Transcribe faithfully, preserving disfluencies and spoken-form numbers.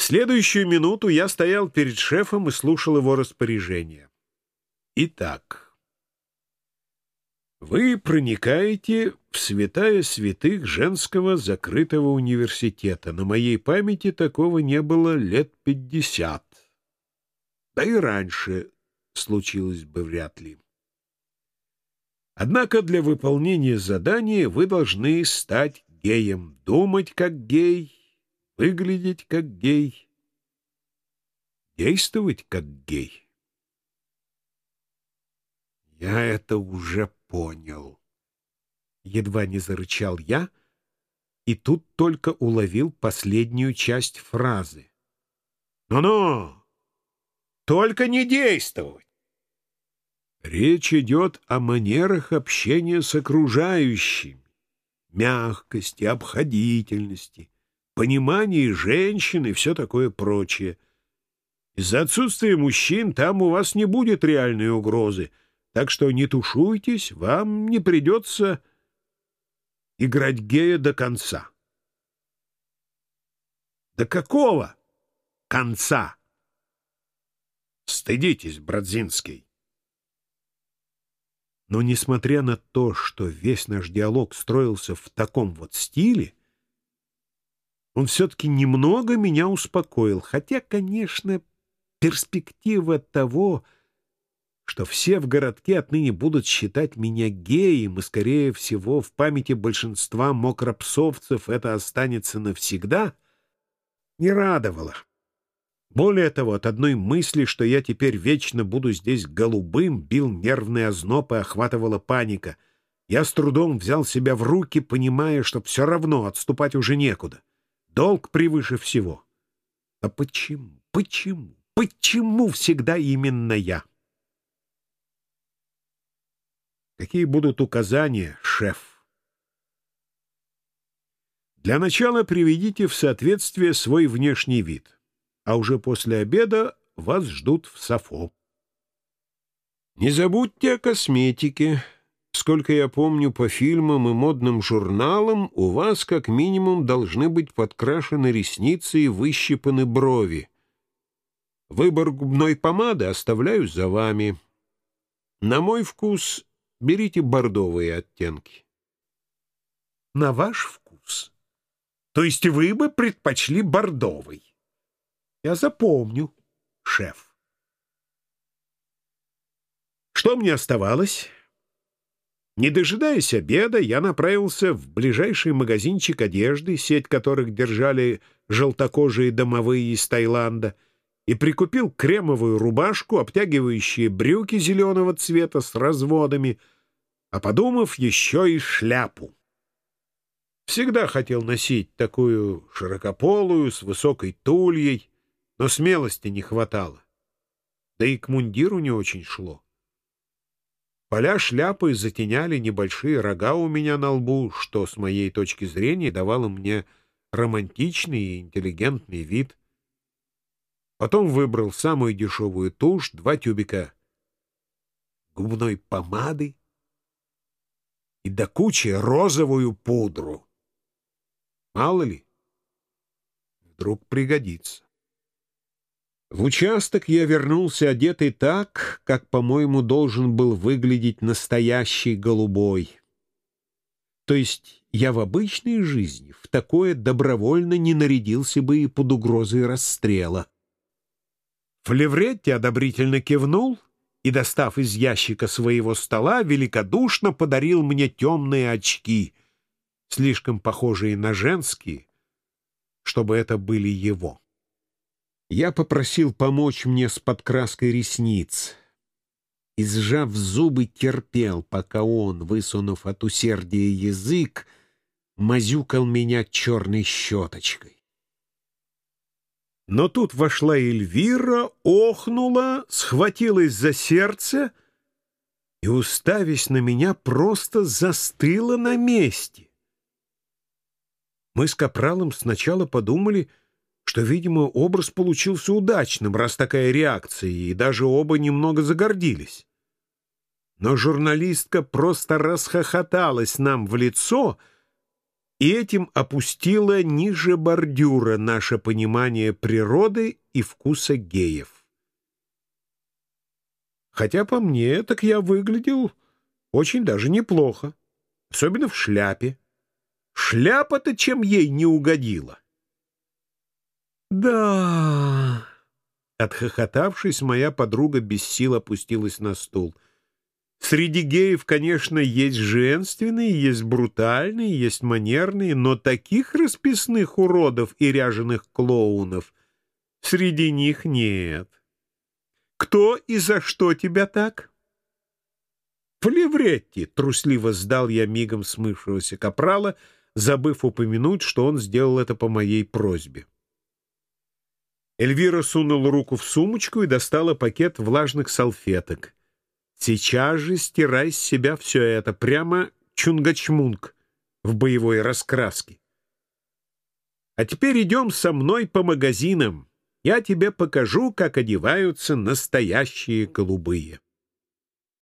следующую минуту я стоял перед шефом и слушал его распоряжения. Итак, вы проникаете в святая святых женского закрытого университета. На моей памяти такого не было лет пятьдесят. Да и раньше случилось бы вряд ли. Однако для выполнения задания вы должны стать геем, думать как гей, выглядеть как гей, действовать как гей. Я это уже понял. Едва не зарычал я, и тут только уловил последнюю часть фразы. «Ну-ну! Только не действовать!» Речь идет о манерах общения с окружающими, мягкости, обходительности, понимании женщин и все такое прочее. Из-за отсутствия мужчин там у вас не будет реальной угрозы, так что не тушуйтесь, вам не придется играть гея до конца. До какого конца? Стыдитесь, Брадзинский. Но, несмотря на то, что весь наш диалог строился в таком вот стиле, он все-таки немного меня успокоил, хотя, конечно, перспектива того, что все в городке отныне будут считать меня геем, и, скорее всего, в памяти большинства мокропсовцев это останется навсегда, не радовала. Более того, от одной мысли, что я теперь вечно буду здесь голубым, бил нервный озноб и охватывала паника. Я с трудом взял себя в руки, понимая, что все равно отступать уже некуда. Долг превыше всего. А почему, почему, почему всегда именно я? Какие будут указания, шеф? Для начала приведите в соответствие свой внешний вид, а уже после обеда вас ждут в Сафо. Не забудьте о косметике. Сколько я помню по фильмам и модным журналам, у вас как минимум должны быть подкрашены ресницы и выщипаны брови. Выбор губной помады оставляю за вами. На мой вкус берите бордовые оттенки. На ваш вкус? То есть вы бы предпочли бордовый? Я запомню, шеф. Что мне оставалось? Не дожидаясь обеда, я направился в ближайший магазинчик одежды, сеть которых держали желтокожие домовые из Таиланда, и прикупил кремовую рубашку, обтягивающие брюки зеленого цвета с разводами, а, подумав, еще и шляпу. Всегда хотел носить такую широкополую, с высокой тульей, но смелости не хватало. Да и к мундиру не очень шло. Поля шляпы затеняли небольшие рога у меня на лбу, что, с моей точки зрения, давало мне романтичный и интеллигентный вид. Потом выбрал самую дешевую тушь, два тюбика губной помады и до кучи розовую пудру. Мало ли, вдруг пригодится. В участок я вернулся одетый так, как, по-моему, должен был выглядеть настоящий голубой. То есть я в обычной жизни в такое добровольно не нарядился бы и под угрозой расстрела. Флевретти одобрительно кивнул и, достав из ящика своего стола, великодушно подарил мне темные очки, слишком похожие на женские, чтобы это были его. Я попросил помочь мне с подкраской ресниц и, сжав зубы, терпел, пока он, высунув от усердия язык, мазюкал меня черной щеточкой. Но тут вошла Эльвира, охнула, схватилась за сердце и, уставясь на меня, просто застыла на месте. Мы с Капралом сначала подумали, что, видимо, образ получился удачным, раз такая реакция, и даже оба немного загордились. Но журналистка просто расхохоталась нам в лицо и этим опустила ниже бордюра наше понимание природы и вкуса геев. Хотя по мне, так я выглядел очень даже неплохо, особенно в шляпе. Шляпа-то чем ей не угодила. Да, отхохотавшись, моя подруга без сил опустилась на стул. Среди геев, конечно, есть женственные, есть брутальные, есть манерные, но таких расписных уродов и ряженых клоунов среди них нет. Кто и за что тебя так? Флевретти, трусливо сдал я мигом смывшегося капрала, забыв упомянуть, что он сделал это по моей просьбе. Эльвира сунула руку в сумочку и достала пакет влажных салфеток. Сейчас же стирай с себя все это, прямо чунгачмунг в боевой раскраске. А теперь идем со мной по магазинам. Я тебе покажу, как одеваются настоящие голубые.